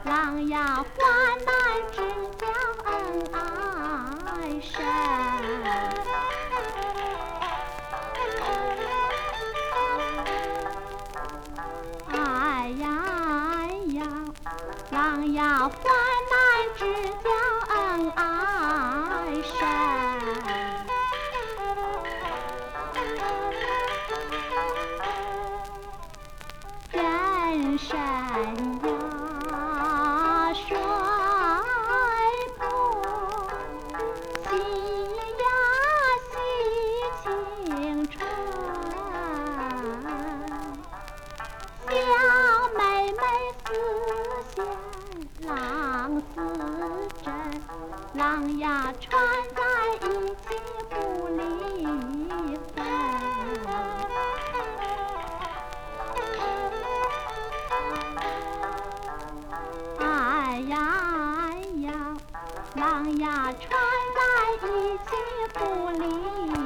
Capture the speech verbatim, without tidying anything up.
郎呀患难知交恩爱深。哎呀哎呀，郎呀患难知交恩爱深。人生呀水波，喜呀喜青春。小妹妹丝线郎丝针，郎呀穿在一起不离分。哎呀哎呀，郎呀穿在一起不离